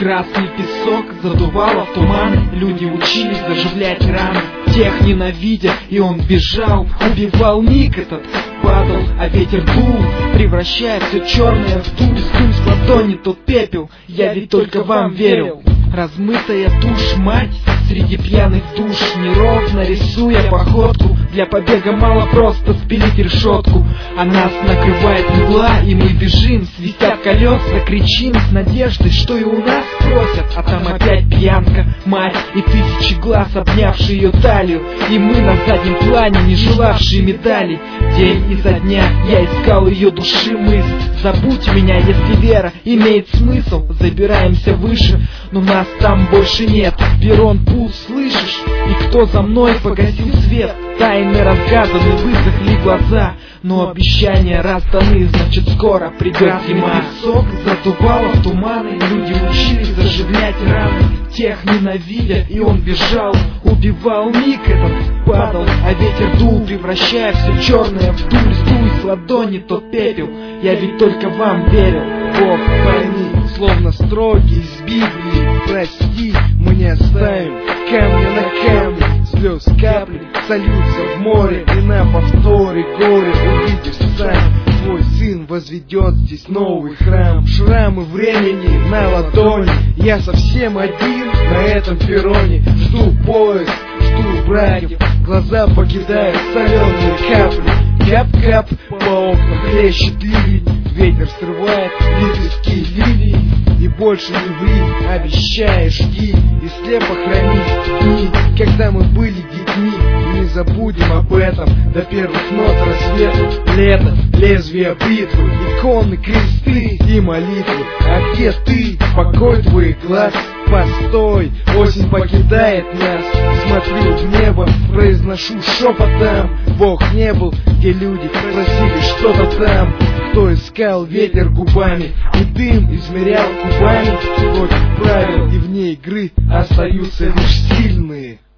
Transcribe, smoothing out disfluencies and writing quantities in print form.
Красный песок задувало в туманы, люди учились заживлять раны, тех ненавидя, и он бежал, убивал миг этот, падал, а ветер дул, превращая все черное в туль. Стуль с ладони тот пепел, я ведь только вам верил. Размытая тушь, мать, среди пьяных душ, неровно рисуя походку. Для побега мало просто спилить решетку, а нас накрывает мгла, и мы бежим, свистят колеса, кричим с надеждой, что и у нас спросят. А там опять пьянка, мать, и тысячи глаз, обнявшие ее талию, и мы на заднем плане, не желавшие медалей. День изо дня я искал ее души мысль. Забудь меня, если вера имеет смысл. Забираемся выше, но нас там больше нет. Перрон пул, слышишь? И кто за мной погасил свет? Тайны разгаданы, высохли глаза, но обещания разданы, значит скоро придет зима. Песок задувало в туманы, люди учились заживлять раны, тех ненавидя, и он бежал, убивал миг этот, падал, а ветер дул, превращая все черное в дуль. Сдуй с ладони тот пепел, я ведь только вам верил. Бог, пойми, словно строгий из Библии, прости, мы не оставим камня на камне. Слез капли сольются в море, и на повторе горе увидишь сам. Твой сын возведет здесь новый храм. Шрамы времени на ладони, я совсем один на этом перроне. Жду поезд, жду братьев, глаза покидают соленые капли. Кап-кап по окнам плещет ливень, ветер срывает лепестки лилий. И больше не ври, обещай, жди и слепо храни дни, когда мы были детьми. И не забудем об этом до первых нот рассвета. Лето, лезвие бритвы, иконы, кресты и молитвы. А где ты? Покой твоих глаз. Постой, осень покидает нас. Смотрю в небо, произношу шепотом. Бог не был, где люди просили что-то там. Кто искал ветер губами и дым измерял кубами. Против правил и вне игры остаются лишь сильные.